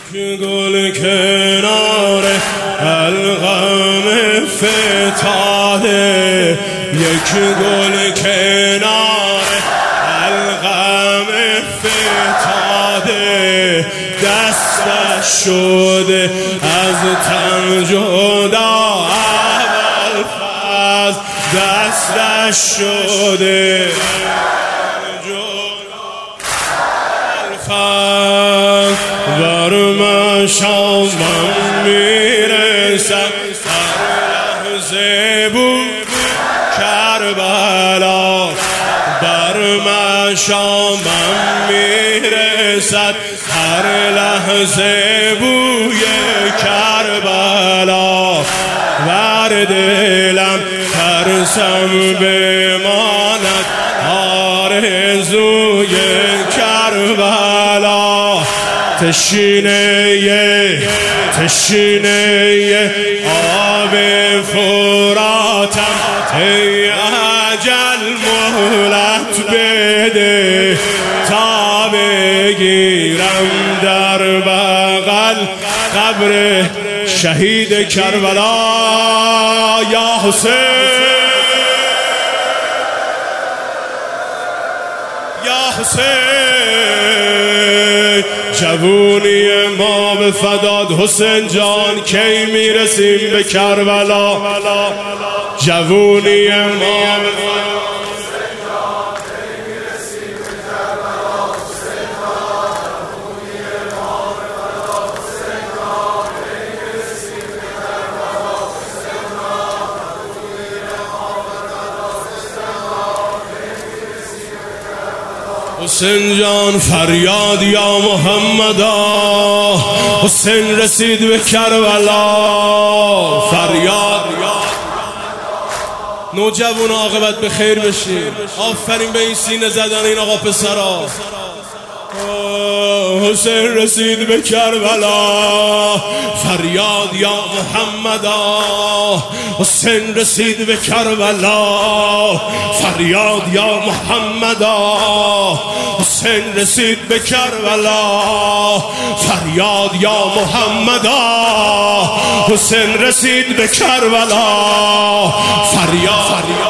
گل کنار الغم فتاده، یک گل کنار الغم فتاده، دستش شده از تن جدا اول فاز، دستش شده بر من شامم میرسد، هر لحظه بود کربلا، بر من شامم میرسد، هر لحظه بوی کربلا، بر دلم ترسم بماند آرزوی کربلا، تشنه آب فراتم، ای اجل مهلت بده تا بگیرم در بغل قبر شهید کربلا. یا حسین، یا حسین، جوونی ما به فداد حسین جان، کی میرسیم به کربلا؟ جوونی ما به فداد حسین جان، کی میرسیم به کربلا؟ حسین جان، جوونی ما به فداد حسین جان، کی میرسیم به کربلا؟ حسین جان، جوونی ما به فداد حسین جان، کی میرسیم به کربلا؟ حسین جان فریاد یا محمدا، حسین رسید به کربلا، فریاد نوجوان عاقبت به خیر بشین. آفرین به این سینه زدن این آقا پسرا. حسین رسید به کربلا، فریاد یا محمدا، حسین رسید به کربلا، فریاد یا محمدا، حسین رسید به کربلا، فریاد یا محمدا، حسین رسید به کربلا، فریاد